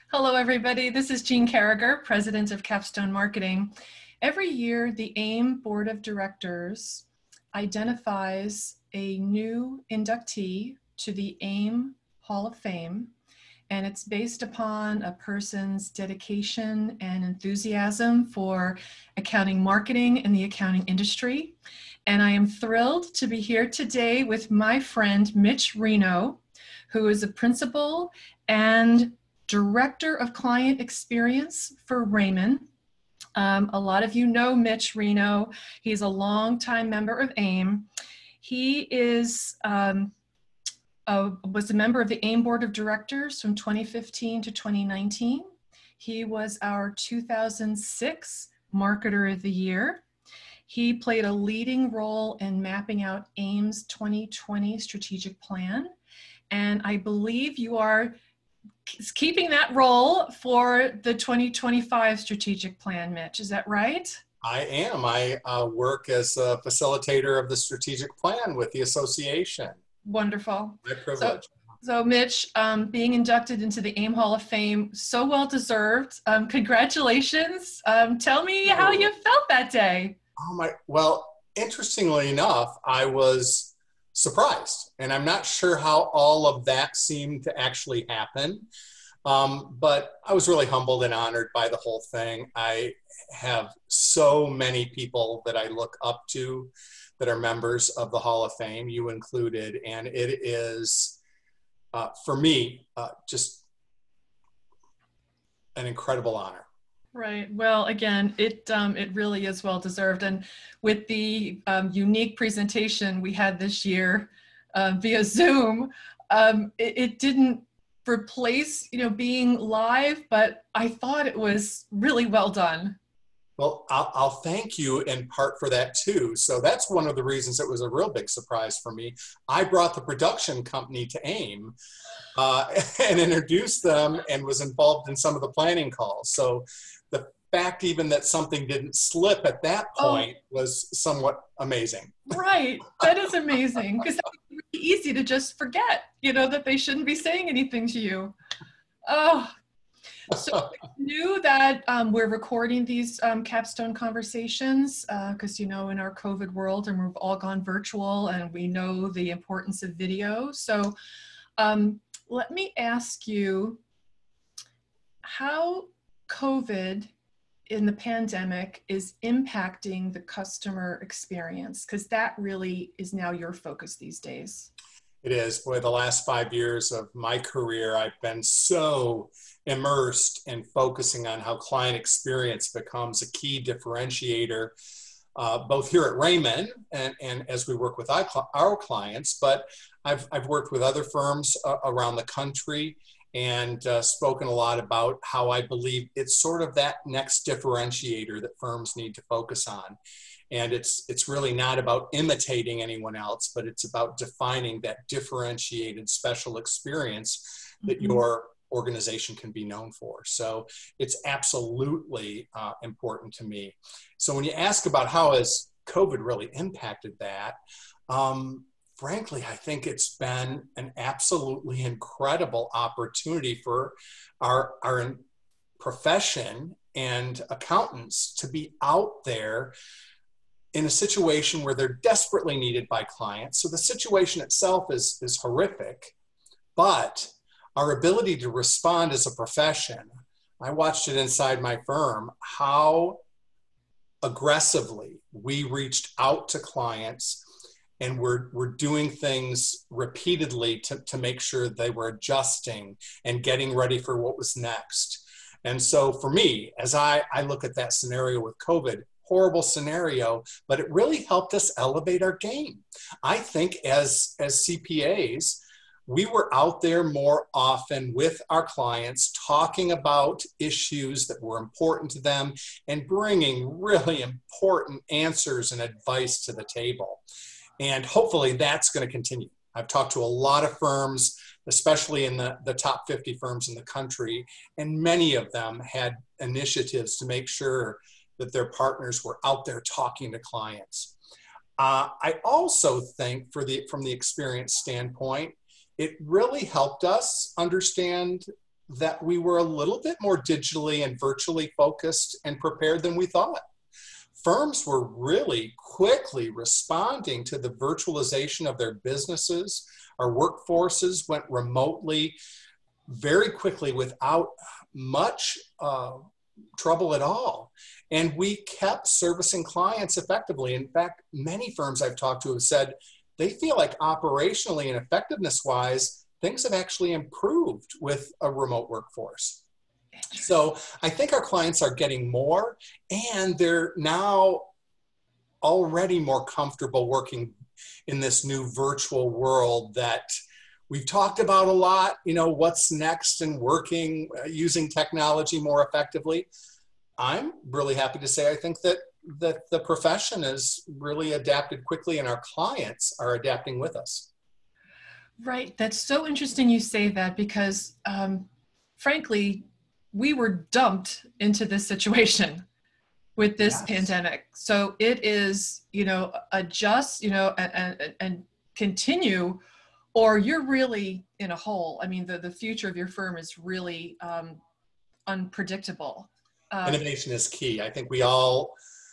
Hello, everybody. This is Jean Carragher, President of Capstone Marketing. Every year, the AIM Board of Directors identifies a new inductee to the AIM Hall of Fame, and it's based upon a person's dedication and enthusiasm for accounting marketing and the accounting industry. And I am thrilled to be here today with my friend Mitch Reno, who is a principal and Director of Client Experience for Raymond. A lot of you know Mitch Reno. He's a longtime member of AIM. He was a member of the AIM Board of Directors from 2015 to 2019. He was our 2006 Marketer of the Year. He played a leading role in mapping out AIM's 2020 strategic plan. And I believe you are keeping that role for the 2025 strategic plan, Mitch. Is that right? I am. I work as a facilitator of the strategic plan with the association. Wonderful. My privilege. So Mitch, being inducted into the AIM Hall of Fame, so well deserved. Congratulations. Tell me how you felt that day. Well, interestingly enough, I was surprised, and I'm not sure how all of that seemed to actually happen. But I was really humbled and honored by the whole thing. I have so many people that I look up to that are members of the Hall of Fame, you included, and it is, for me, just an incredible honor. Right. Well, again, it really is well deserved. And with the unique presentation we had this year via Zoom, it didn't replace, being live, but I thought it was really well done. Well, I'll thank you in part for that too. So that's one of the reasons it was a real big surprise for me. I brought the production company to AIM and introduced them and was involved in some of the planning calls. So the fact even that something didn't slip at that point was somewhat amazing. Right. That is amazing, because it's really easy to just forget, that they shouldn't be saying anything to you. Oh, so I knew that we're recording these capstone conversations because, in our COVID world, and we've all gone virtual, and we know the importance of video. So let me ask you how COVID in the pandemic is impacting the customer experience, because that really is now your focus these days. It is. Boy, the last 5 years of my career, I've been so immersed in focusing on how client experience becomes a key differentiator, both here at Raymond and as we work with our clients, but I've worked with other firms around the country and spoken a lot about how I believe it's sort of that next differentiator that firms need to focus on. And it's really not about imitating anyone else, but it's about defining that differentiated special experience that your organization can be known for. So it's absolutely important to me. So when you ask about how has COVID really impacted that, frankly, I think it's been an absolutely incredible opportunity for our profession and accountants to be out there in a situation where they're desperately needed by clients. So the situation itself is horrific, but our ability to respond as a profession, I watched it inside my firm, how aggressively we reached out to clients, and we're doing things repeatedly to make sure they were adjusting and getting ready for what was next. And so for me, as I look at that scenario with COVID, horrible scenario, but it really helped us elevate our game. I think as CPAs, we were out there more often with our clients, talking about issues that were important to them and bringing really important answers and advice to the table. And hopefully that's going to continue. I've talked to a lot of firms, especially in the top 50 firms in the country, and many of them had initiatives to make sure that their partners were out there talking to clients. I also think from the experience standpoint, it really helped us understand that we were a little bit more digitally and virtually focused and prepared than we thought. Firms were really quickly responding to the virtualization of their businesses. Our workforces went remotely very quickly without much trouble at all. And we kept servicing clients effectively. In fact, many firms I've talked to have said they feel like operationally and effectiveness-wise, things have actually improved with a remote workforce. So I think our clients are getting more, and they're now already more comfortable working in this new virtual world that we've talked about a lot, what's next and working, using technology more effectively. I'm really happy to say I think that the profession has really adapted quickly, and our clients are adapting with us. Right. That's so interesting you say that, because frankly, we were dumped into this situation with this pandemic. So it is, adjust, and continue, or you're really in a hole. I mean, the future of your firm is really unpredictable. Innovation is key. I think we all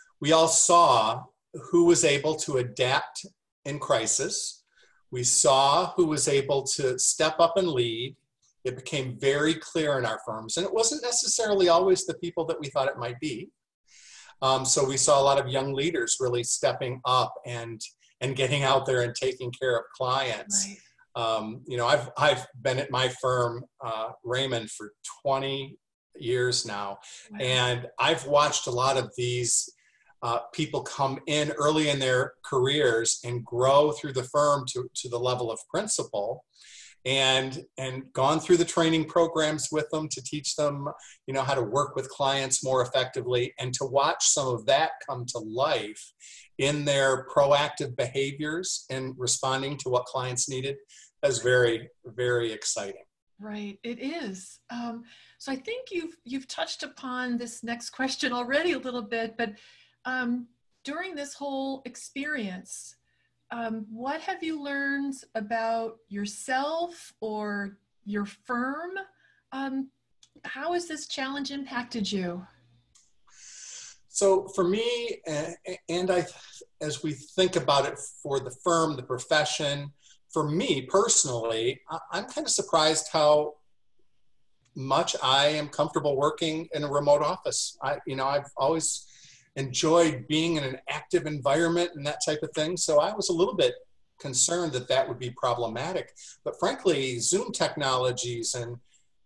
saw who was able to adapt in crisis. We saw who was able to step up and lead. It became very clear in our firms, and it wasn't necessarily always the people that we thought it might be. So we saw a lot of young leaders really stepping up and getting out there and taking care of clients. Right. I've been at my firm, Raymond, for 20 years now. Wow. And I've watched a lot of these people come in early in their careers and grow through the firm to the level of principal, and gone through the training programs with them to teach them, how to work with clients more effectively, and to watch some of that come to life in their proactive behaviors and responding to what clients needed. That's very, very exciting. Right, it is. So I think you've touched upon this next question already a little bit, but during this whole experience, what have you learned about yourself or your firm? How has this challenge impacted you? So for me, as we think about it for the firm, the profession, for me personally, I'm kind of surprised how much I am comfortable working in a remote office. I've always enjoyed being in an active environment and that type of thing. So I was a little bit concerned that would be problematic. But frankly, Zoom technologies and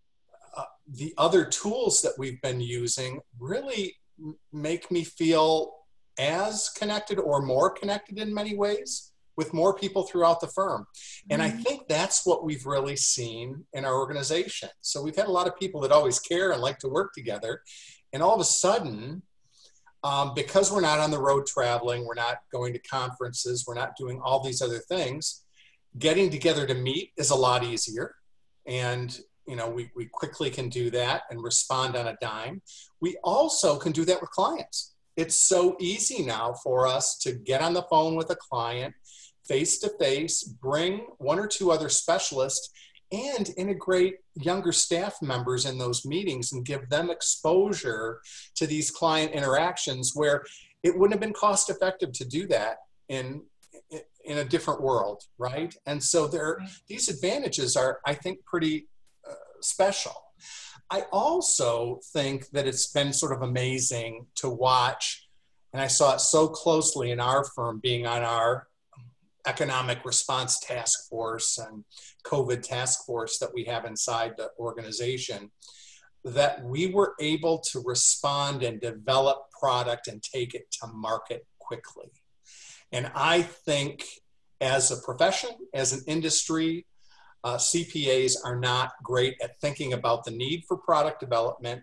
the other tools that we've been using really make me feel as connected or more connected in many ways with more people throughout the firm. And I think that's what we've really seen in our organization. So we've had a lot of people that always care and like to work together. And all of a sudden, because we're not on the road traveling, we're not going to conferences, we're not doing all these other things, getting together to meet is a lot easier. And we quickly can do that and respond on a dime. We also can do that with clients. It's so easy now for us to get on the phone with a client face to face, bring one or two other specialists, and integrate younger staff members in those meetings and give them exposure to these client interactions where it wouldn't have been cost effective to do that in a different world, right? And so these advantages are, I think, pretty special. I also think that it's been sort of amazing to watch, and I saw it so closely in our firm being on our economic response task force and COVID task force that we have inside the organization, that we were able to respond and develop product and take it to market quickly. And I think as a profession, as an industry, CPAs are not great at thinking about the need for product development,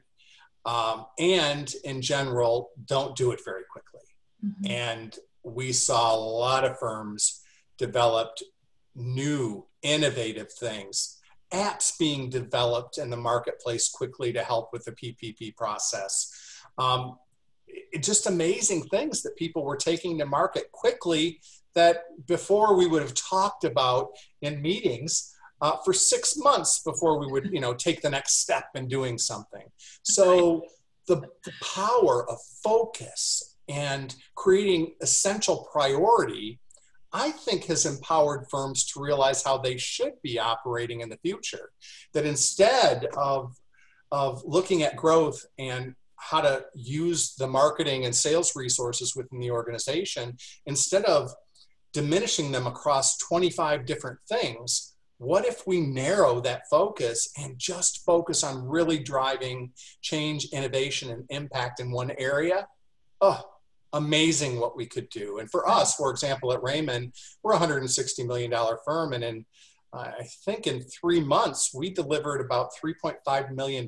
and in general, don't do it very quickly. Mm-hmm. And we saw a lot of firms developed new, innovative things, apps being developed in the marketplace quickly to help with the PPP process. Just amazing things that people were taking to market quickly that before we would have talked about in meetings. for 6 months before we would, take the next step in doing something. So the power of focus and creating essential priority, I think, has empowered firms to realize how they should be operating in the future. That instead of looking at growth and how to use the marketing and sales resources within the organization, instead of diminishing them across 25 different things, what if we narrow that focus and just focus on really driving change, innovation, and impact in one area? Oh, amazing what we could do. And for us, for example, at Raymond, we're a $160 million firm. And I think in 3 months, we delivered about $3.5 million in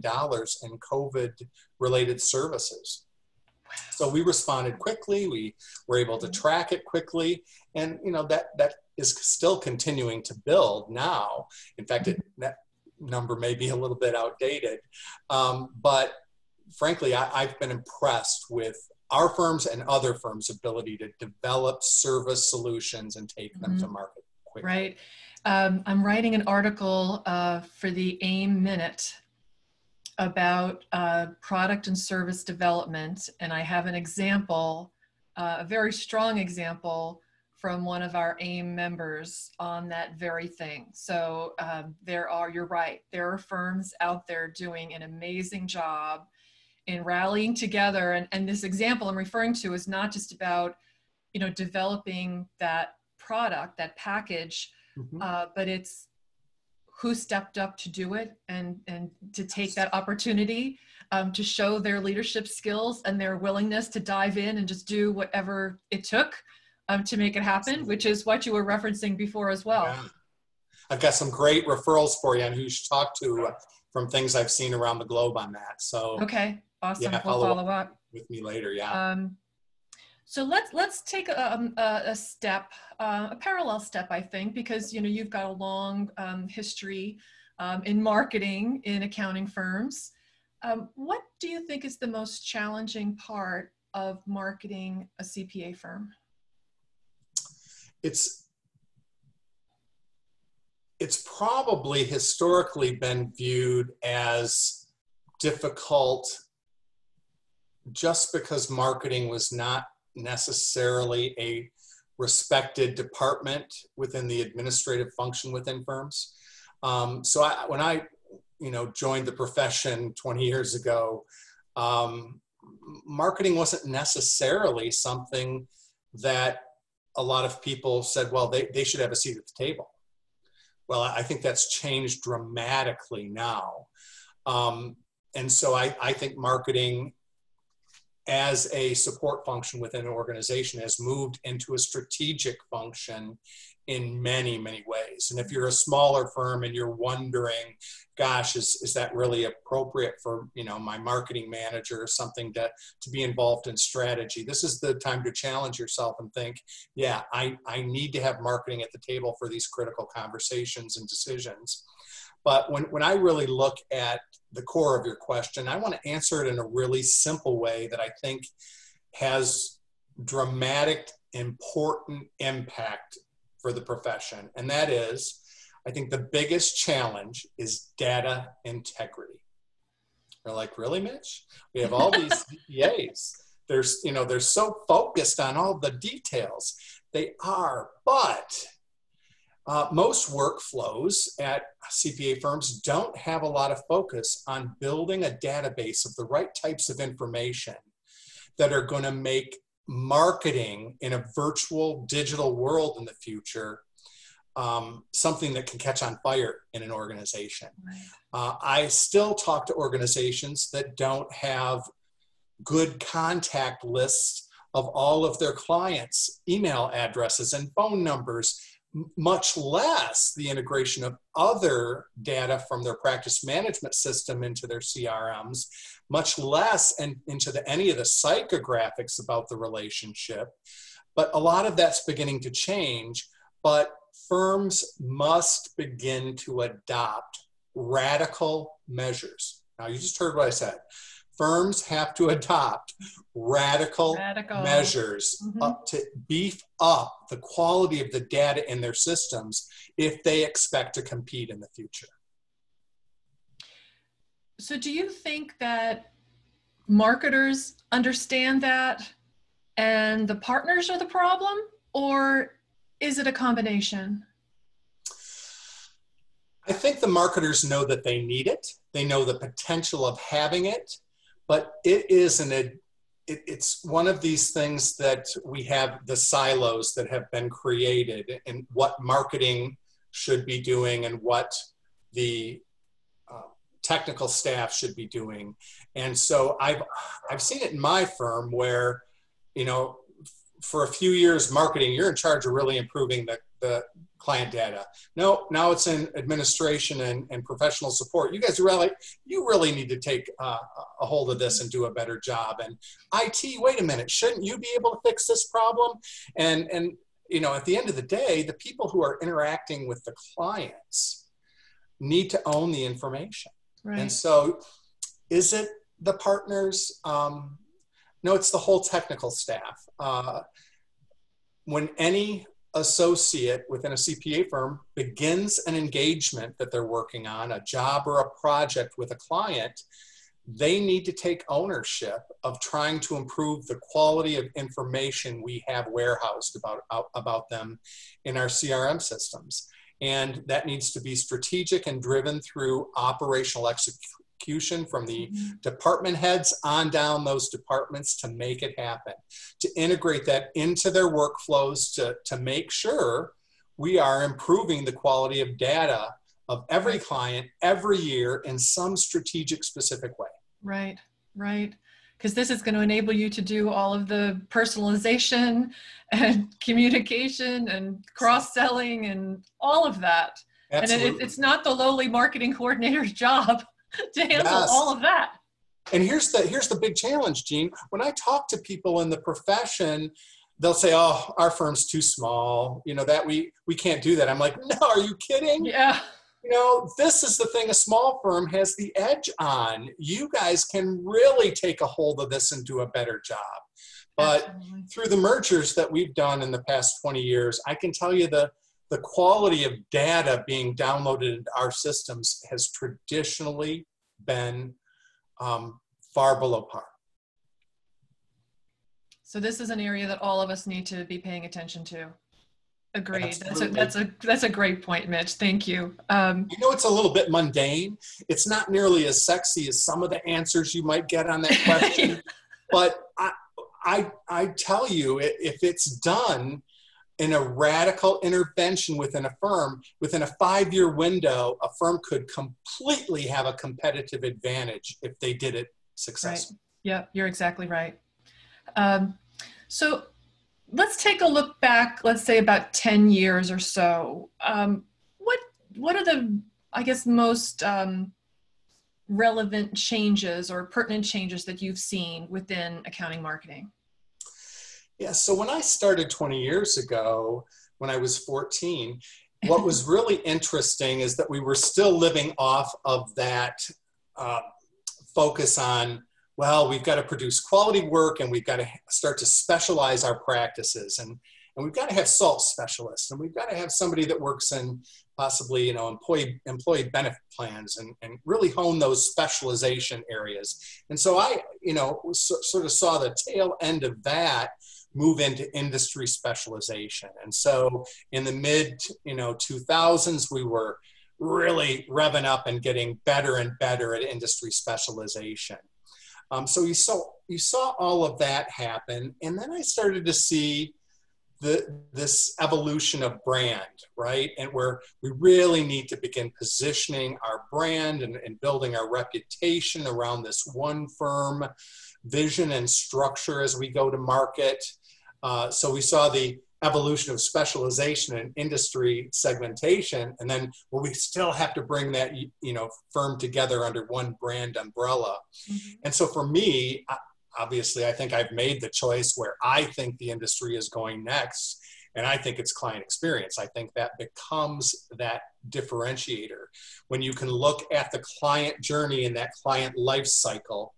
COVID-related services. So we responded quickly. We were able to track it quickly. And, that is still continuing to build now. In fact, that number may be a little bit outdated. But frankly, I've been impressed with our firms and other firms' ability to develop service solutions and take them to market quickly. Right. I'm writing an article for the AIM Minute about product and service development. And I have an example, a very strong example from one of our AIM members on that very thing. So you're right, there are firms out there doing an amazing job in rallying together. And this example I'm referring to is not just about, developing that product, that package, but it's who stepped up to do it and to take that opportunity to show their leadership skills and their willingness to dive in and just do whatever it took to make it happen, which is what you were referencing before as well. Yeah. I've got some great referrals for you on who you should talk to from things I've seen around the globe on that. So okay, awesome. Yeah, we'll follow up with me later. Yeah. So let's take a step, a parallel step, I think, because you've got a long history in marketing in accounting firms. What do you think is the most challenging part of marketing a CPA firm? It's probably historically been viewed as difficult just because marketing was not necessarily a respected department within the administrative function within firms. So when I joined the profession 20 years ago, marketing wasn't necessarily something that a lot of people said, well, they should have a seat at the table. Well, I think that's changed dramatically now. And so I think marketing as a support function within an organization has moved into a strategic function in many, many ways. And if you're a smaller firm and you're wondering, gosh, is that really appropriate for, my marketing manager or something to be involved in strategy? This is the time to challenge yourself and think, yeah, I need to have marketing at the table for these critical conversations and decisions. But when I really look at the core of your question, I want to answer it in a really simple way that I think has dramatic, important impact for the profession. And that is, I think the biggest challenge is data integrity. They're like, really, Mitch? We have all these CPAs. They're so focused on all the details. They are, but most workflows at CPA firms don't have a lot of focus on building a database of the right types of information that are going to make marketing in a virtual digital world in the future something that can catch on fire in an organization. Right. I still talk to organizations that don't have good contact lists of all of their clients' email addresses and phone numbers, much less the integration of other data from their practice management system into their CRMs, much less into any of the psychographics about the relationship. But a lot of that's beginning to change, but firms must begin to adopt radical measures. Now, you just heard what I said. firms have to adopt radical measures up to beef up the quality of the data in their systems if they expect to compete in the future. So do you think that marketers understand that and the partners are the problem, or is it a combination? I think the marketers know that they need it. They know the potential of having it, but it's one of these things that we have the silos that have been created and what marketing should be doing and what the technical staff should be doing. And so I've seen it in my firm where, you know, for a few years marketing, you're in charge of really improving the client data. No, now it's in administration and professional support. You guys really need to take a hold of this and do a better job. And IT, wait a minute, shouldn't you be able to fix this problem? And you know, at the end of the day, the people who are interacting with the clients need to own the information. Right. And so is it the partners? No, it's the whole technical staff. When any associate within a CPA firm begins an engagement that they're working on, a job or a project with a client, they need to take ownership of trying to improve the quality of information we have warehoused about them in our CRM systems. And that needs to be strategic and driven through operational execution from the department heads on down those departments to make it happen, to integrate that into their workflows to make sure we are improving the quality of data of every client every year in some strategic specific way. Right, right. Because this is going to enable you to do all of the personalization and communication and cross-selling and all of that. Absolutely. And it's not the lowly marketing coordinator's job to handle all of that. And here's the big challenge, Jean. When I talk to people in the profession, they'll say, "Oh, our firm's too small. You know, that we can't do that." I'm like, "No, are you kidding?" Yeah. You know, this is the thing a small firm has the edge on. You guys can really take a hold of this and do a better job. But absolutely. Through the mergers that we've done in the past 20 years, I can tell you the quality of data being downloaded into our systems has traditionally been far below par. So this is an area that all of us need to be paying attention to. Agreed. That's a great point, Mitch. Thank you. You know, it's a little bit mundane. It's not nearly as sexy as some of the answers you might get on that question. But I tell you, if it's done in a radical intervention within a firm, within a 5-year window, a firm could completely have a competitive advantage if they did it successfully. Right. Yeah, you're exactly right. So let's take a look back, let's say about 10 years or so. What are the, I guess, most relevant changes or pertinent changes that you've seen within accounting marketing? Yeah, so when I started 20 years ago, when I was 14, what was really interesting is that we were still living off of that focus on, well, we've got to produce quality work and we've got to start to specialize our practices. And we've got to have SALT specialists, and we've got to have somebody that works in possibly, you know, employee benefit plans and really hone those specialization areas. And so I, you know, sort of saw the tail end of that move into industry specialization. And so in the mid, 2000s, we were really revving up and getting better and better at industry specialization. So you saw all of that happen. And then I started to see this evolution of brand, right? And where we really need to begin positioning our brand and building our reputation around this one firm vision and structure as we go to market. So we saw the evolution of specialization and industry segmentation, and then we still have to bring that firm together under one brand umbrella. Mm-hmm. And so for me, obviously, I think I've made the choice where I think the industry is going next, and I think it's client experience. I think that becomes that differentiator when you can look at the client journey and that client life cycle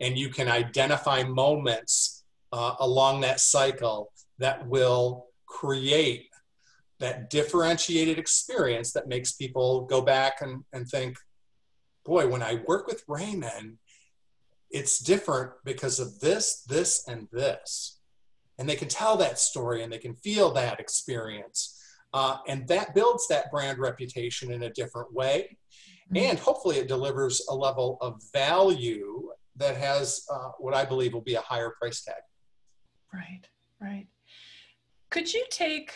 and you can identify moments along that cycle that will create that differentiated experience that makes people go back and think, boy, when I work with Raymond, it's different because of this, this, and this. And they can tell that story and they can feel that experience. And that builds that brand reputation in a different way. And hopefully it delivers a level of value that has what I believe will be a higher price tag. Right, right. Could you take,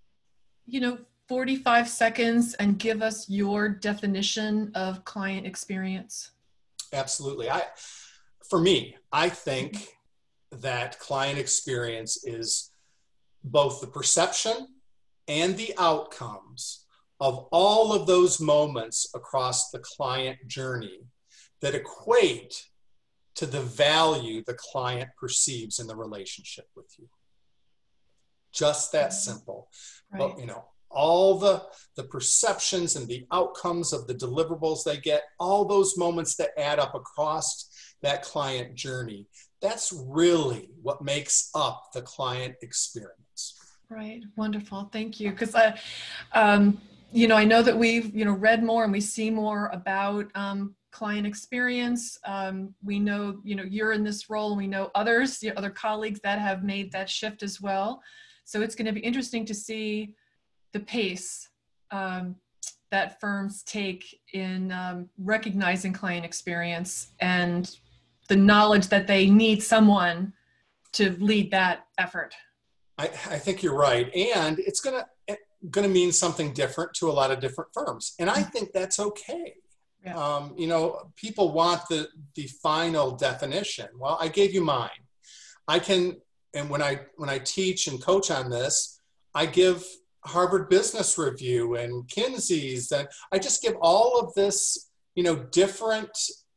45 seconds and give us your definition of client experience? Absolutely. For me, I think that client experience is both the perception and the outcomes of all of those moments across the client journey that equate to the value the client perceives in the relationship with you. Just that simple. Right. But, all the perceptions and the outcomes of the deliverables they get, all those moments that add up across that client journey, that's really what makes up the client experience. Right. Wonderful. Thank you. Because I know that we've, read more and we see more about client experience. We know, you're in this role, and we know others, other colleagues that have made that shift as well. So it's going to be interesting to see the pace that firms take in recognizing client experience and the knowledge that they need someone to lead that effort. I think you're right. And it's going to mean something different to a lot of different firms. And I think that's okay. Yeah. People want the final definition. Well, I gave you mine. And when I teach and coach on this, I give Harvard Business Review and Kinsey's, and I just give all of this, different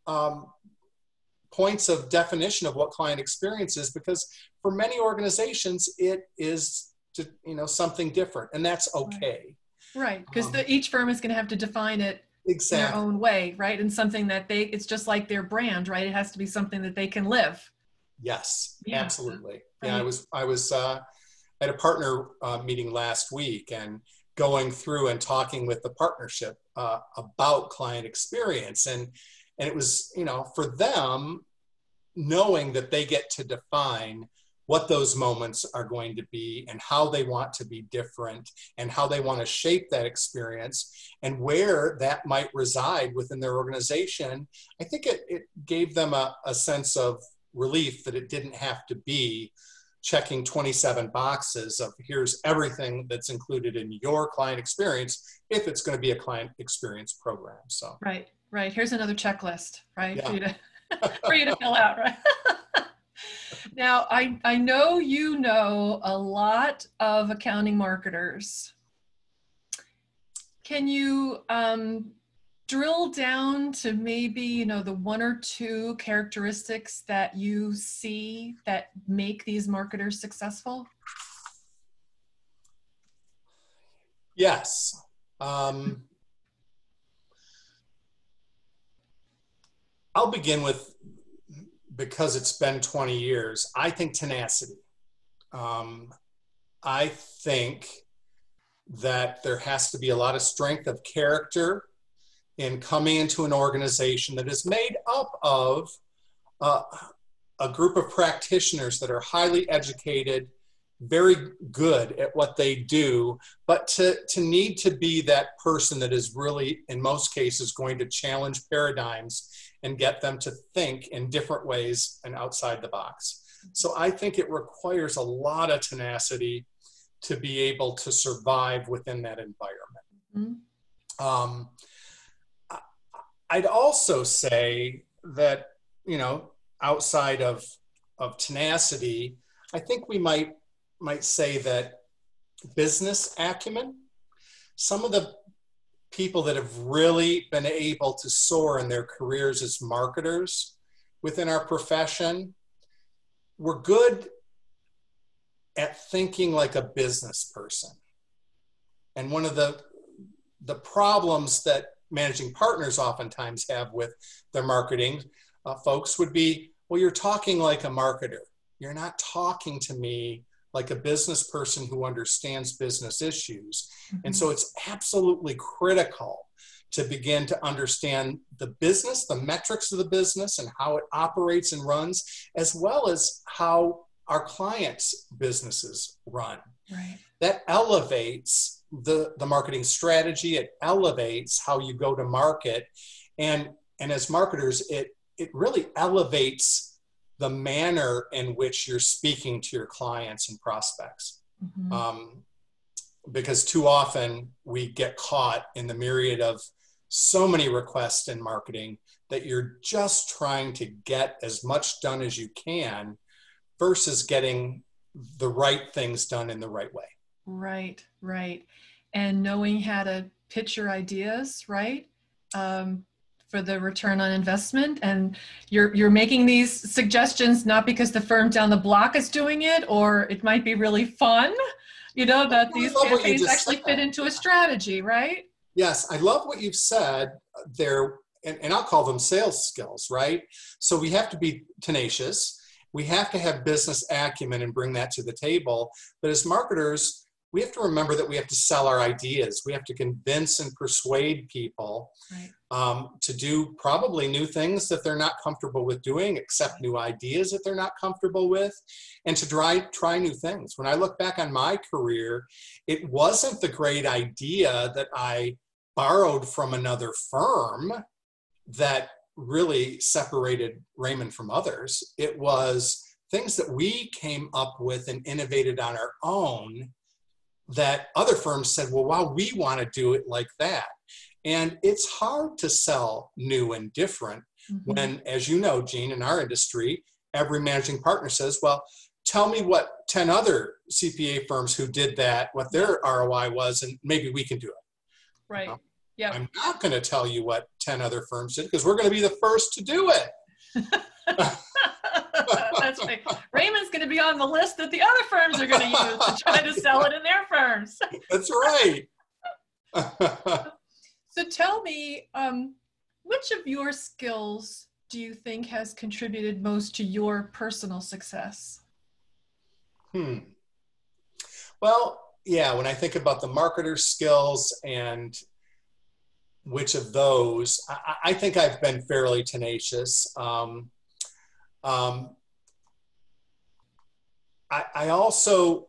points of definition of what client experience is, because for many organizations, it is, something different, and that's okay. Right, because each firm is going to have to define it exactly in their own way, right? And something that it's just like their brand, right? It has to be something that they can live. Yes, yeah. Absolutely. Right. Yeah, I was at a partner meeting last week and going through and talking with the partnership about client experience. And it was, for them, knowing that they get to define what those moments are going to be and how they want to be different and how they want to shape that experience and where that might reside within their organization. I think it gave them a sense of relief that it didn't have to be checking 27 boxes of here's everything that's included in your client experience if it's going to be a client experience program. So right. Here's another checklist, right? Yeah. For you to fill out, right? Now, I know you know a lot of accounting marketers. Can you drill down to maybe, the one or two characteristics that you see that make these marketers successful? Yes. I'll begin with, because it's been 20 years, I think tenacity. I think that there has to be a lot of strength of character in coming into an organization that is made up of a group of practitioners that are highly educated, very good at what they do, but to need to be that person that is really, in most cases, going to challenge paradigms and get them to think in different ways and outside the box. So I think it requires a lot of tenacity to be able to survive within that environment. Mm-hmm. I'd also say that, outside of tenacity, I think we might say that business acumen, some of the people that have really been able to soar in their careers as marketers within our profession, we're good at thinking like a business person. And one of the problems that managing partners oftentimes have with their marketing folks would be, well, you're talking like a marketer. You're not talking to me like a business person who understands business issues. And so it's absolutely critical to begin to understand the business, the metrics of the business, and how it operates and runs, as well as how our clients' businesses run. Right. That elevates the marketing strategy. It elevates how you go to market. And as marketers, it really elevates the manner in which you're speaking to your clients and prospects. Because too often we get caught in the myriad of so many requests in marketing that you're just trying to get as much done as you can versus getting the right things done in the right way. Right, right. And knowing how to pitch your ideas, right? For the return on investment. And you're making these suggestions not because the firm down the block is doing it, or it might be really fun, that these campaigns actually fit into a strategy, right? Yes, I love what you've said there, and I'll call them sales skills, right? So we have to be tenacious. We have to have business acumen and bring that to the table. But as marketers, we have to remember that we have to sell our ideas. We have to convince and persuade people to do probably new things that they're not comfortable with doing, accept new ideas that they're not comfortable with, and to try new things. When I look back on my career, it wasn't the great idea that I borrowed from another firm that really separated Raymond from others. It was things that we came up with and innovated on our own that other firms said, well, wow, we want to do it like that. And it's hard to sell new and different when, as you know, Jean, in our industry, every managing partner says, well, tell me what 10 other CPA firms who did that, what their ROI was, and maybe we can do it. Right. Yeah. I'm not going to tell you what 10 other firms did because we're going to be the first to do it. That's right. Raymond's going to be on the list that the other firms are going to use to try to sell it in their firms. That's right. So tell me, which of your skills do you think has contributed most to your personal success? Well, yeah, when I think about the marketer skills and which of those, I think I've been fairly tenacious. I also,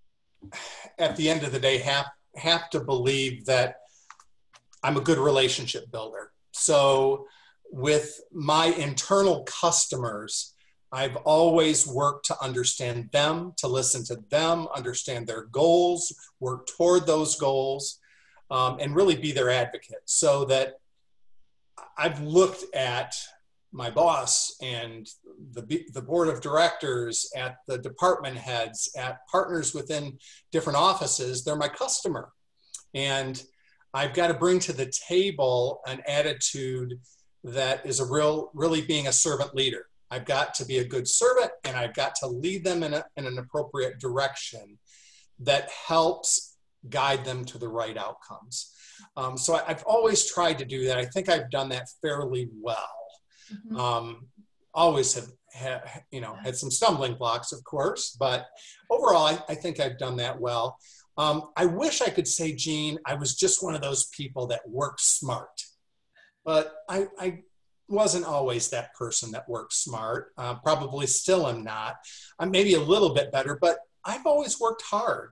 at the end of the day, have to believe that I'm a good relationship builder. So with my internal customers, I've always worked to understand them, to listen to them, understand their goals, work toward those goals, and really be their advocate. So that I've looked at my boss and the board of directors, at the department heads, at partners within different offices. They're my customer. And I've got to bring to the table an attitude that is really being a servant leader. I've got to be a good servant, and I've got to lead them in an appropriate direction that helps guide them to the right outcomes. So I've always tried to do that. I think I've done that fairly well. Always have had some stumbling blocks, of course, but overall, I think I've done that well. I wish I could say, Jean, I was just one of those people that worked smart, but I wasn't always that person that worked smart. Probably still am not. I'm maybe a little bit better, but I've always worked hard.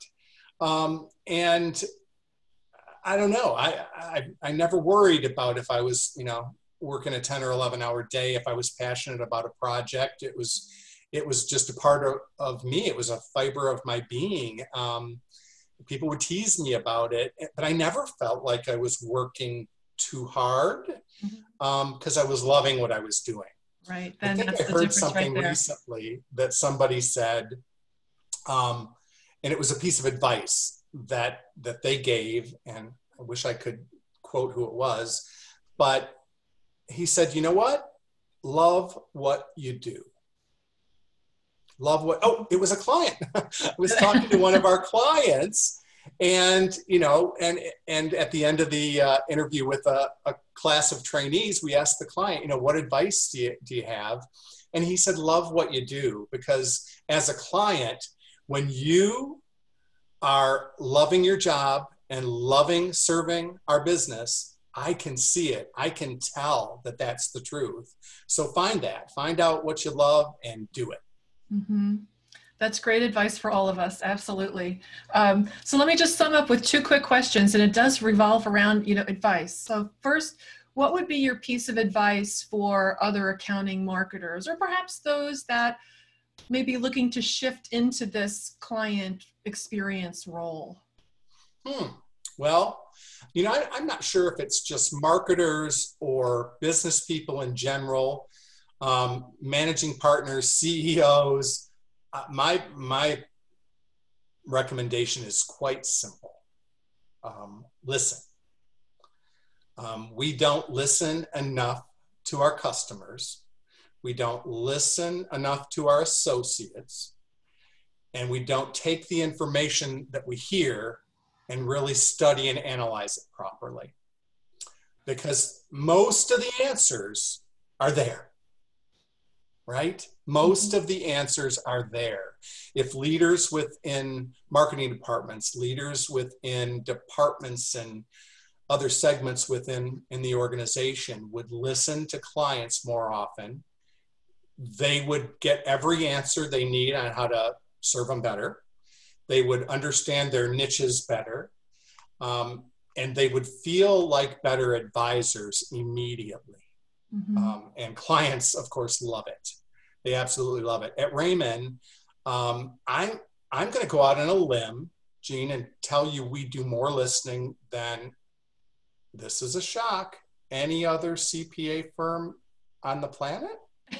And I don't know, I never worried about if I was, working a 10 or 11 hour day. If I was passionate about a project, it was just a part of me. It was a fiber of my being. People would tease me about it, but I never felt like I was working too hard because I was loving what I was doing. Right. I think I heard something recently that somebody said, and it was a piece of advice that they gave, and I wish I could quote who it was, but he said, you know what? Love what you do. It was a client. I was talking to one of our clients, And, you know, and at the end of the interview with a class of trainees, we asked the client, you know, what advice do you have? And he said, love what you do, because as a client, when you are loving your job and loving serving our business, I can see it. I can tell that that's the truth. So find out what you love and do it. Mm-hmm. That's great advice for all of us. Absolutely. So let me just sum up with two quick questions, and it does revolve around, advice. So first, what would be your piece of advice for other accounting marketers, or perhaps those that may be looking to shift into this client experience role? Well, I'm not sure if it's just marketers or business people in general, managing partners, CEOs. My recommendation is quite simple. Listen. We don't listen enough to our customers. We don't listen enough to our associates. And we don't take the information that we hear and really study and analyze it properly. Because most of the answers are there. Right? Most of the answers are there. If leaders within marketing departments, leaders within departments and other segments within the organization would listen to clients more often, they would get every answer they need on how to serve them better. They would understand their niches better. And they would feel like better advisors immediately. Mm-hmm. And clients, of course, love it. They absolutely love it. At Raymond, I'm going to go out on a limb, Jean, and tell you we do more listening than, this is a shock, any other CPA firm on the planet.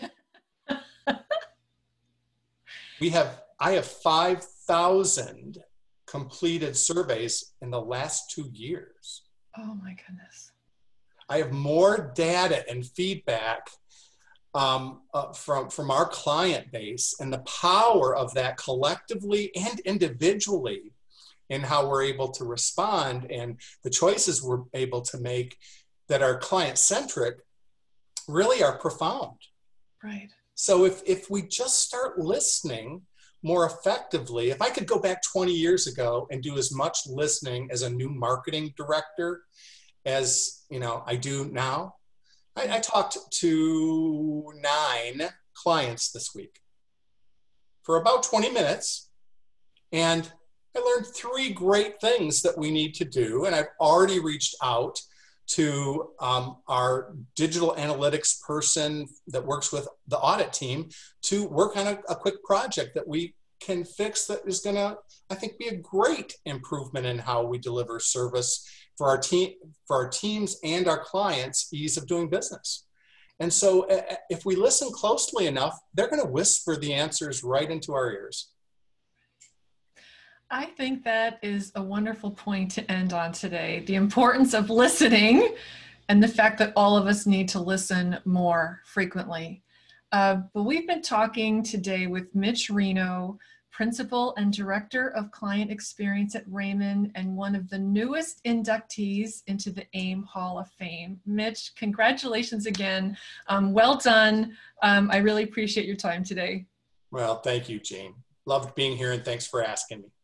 I have 5,000 completed surveys in the last 2 years. Oh my goodness. I have more data and feedback from our client base, and the power of that collectively and individually in how we're able to respond and the choices we're able to make that are client-centric really are profound. Right. So if we just start listening more effectively, if I could go back 20 years ago and do as much listening as a new marketing director as I do now, I talked to 9 clients this week for about 20 minutes, and I learned 3 great things that we need to do. And I've already reached out to our digital analytics person that works with the audit team to work on a quick project that we can fix that is going to, I think, be a great improvement in how we deliver service for our teams and our clients' ease of doing business. And so if we listen closely enough, they're going to whisper the answers right into our ears. I think that is a wonderful point to end on today. The importance of listening and the fact that all of us need to listen more frequently. But we've been talking today with Mitch Reno, Principal and Director of Client Experience at Raymond, and one of the newest inductees into the AIM Hall of Fame. Mitch, congratulations again. Well done. I really appreciate your time today. Well, thank you, Jean. Loved being here, and thanks for asking me.